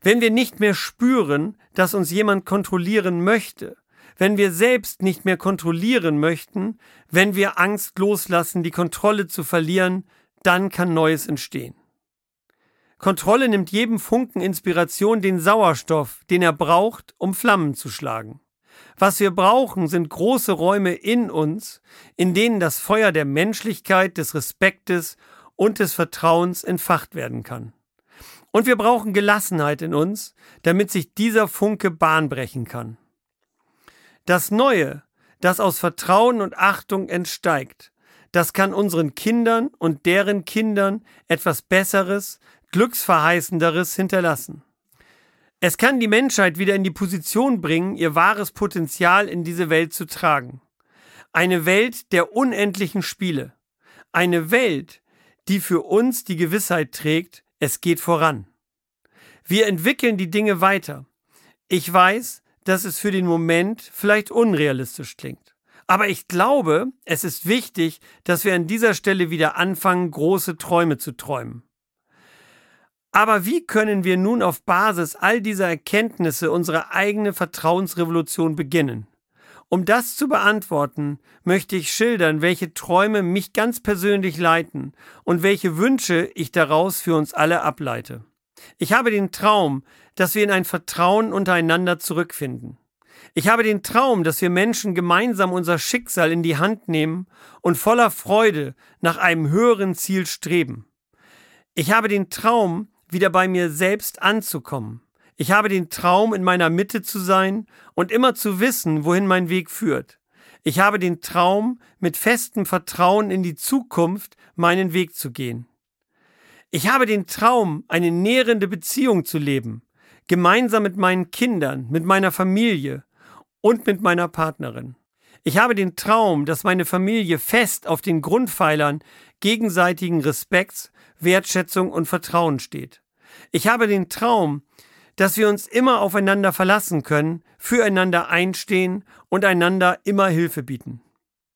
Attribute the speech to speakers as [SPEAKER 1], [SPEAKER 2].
[SPEAKER 1] Wenn wir nicht mehr spüren, dass uns jemand kontrollieren möchte, wenn wir selbst nicht mehr kontrollieren möchten, wenn wir Angst loslassen, die Kontrolle zu verlieren, dann kann Neues entstehen. Kontrolle nimmt jedem Funken Inspiration den Sauerstoff, den er braucht, um Flammen zu schlagen. Was wir brauchen, sind große Räume in uns, in denen das Feuer der Menschlichkeit, des Respektes und des Vertrauens entfacht werden kann. Und wir brauchen Gelassenheit in uns, damit sich dieser Funke Bahn brechen kann. Das Neue, das aus Vertrauen und Achtung entsteigt, das kann unseren Kindern und deren Kindern etwas Besseres, Glücksverheißenderes hinterlassen. Es kann die Menschheit wieder in die Position bringen, ihr wahres Potenzial in diese Welt zu tragen. Eine Welt der unendlichen Spiele. Eine Welt, die für uns die Gewissheit trägt, es geht voran. Wir entwickeln die Dinge weiter. Ich weiß, dass es für den Moment vielleicht unrealistisch klingt. Aber ich glaube, es ist wichtig, dass wir an dieser Stelle wieder anfangen, große Träume zu träumen. Aber wie können wir nun auf Basis all dieser Erkenntnisse unsere eigene Vertrauensrevolution beginnen? Um das zu beantworten, möchte ich schildern, welche Träume mich ganz persönlich leiten und welche Wünsche ich daraus für uns alle ableite. Ich habe den Traum, dass wir in ein Vertrauen untereinander zurückfinden. Ich habe den Traum, dass wir Menschen gemeinsam unser Schicksal in die Hand nehmen und voller Freude nach einem höheren Ziel streben. Ich habe den Traum, wieder bei mir selbst anzukommen. Ich habe den Traum, in meiner Mitte zu sein und immer zu wissen, wohin mein Weg führt. Ich habe den Traum, mit festem Vertrauen in die Zukunft meinen Weg zu gehen. Ich habe den Traum, eine nährende Beziehung zu leben, gemeinsam mit meinen Kindern, mit meiner Familie und mit meiner Partnerin. Ich habe den Traum, dass meine Familie fest auf den Grundpfeilern gegenseitigen Respekts, Wertschätzung und Vertrauen steht. Ich habe den Traum, dass wir uns immer aufeinander verlassen können, füreinander einstehen und einander immer Hilfe bieten.